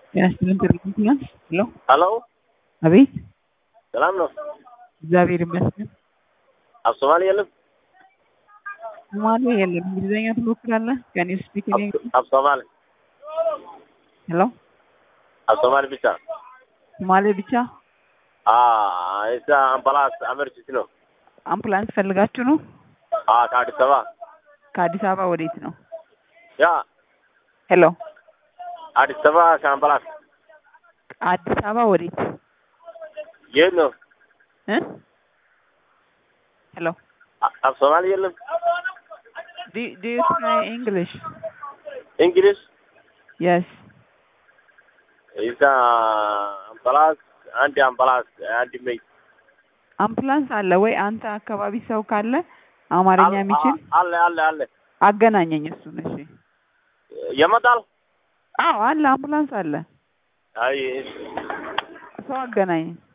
ያስልን ትርጉምና ሄሎ ሄሎ አቤት ሰላም ነው እግዚአብሔር ይመስገን አብሶማሊ የለም ሶማሌ የለም እንግሊዘኛ ትሞክራለህ can you speak in English አብሶማሊ ሄሎ አብሶማሊ ብቻ ሶማሌ ብቻ እዛ አምባላስ አመርጂት ነው አምቡላንስ ፈልጋችሁ ነው ከአዲስ አበባ ወዴት ነው ያ ሄሎ አዲስ አበባ ከአምባላስ አዲስ አበባ ወዴት የት ነው ሄሎ አብሶማሊ የለም do you speak English English yes እዛ አምባላስ አንድ ሜይ አምቡላንስ አለ ወይ አንተ አካባቢ ሰው ካለ አማርኛ የሚችል አለ አገናኘኝ እሱን እሺ የመጣል አዎ አለ አምቡላንስ አለ አይ ሰው አገናኘኝ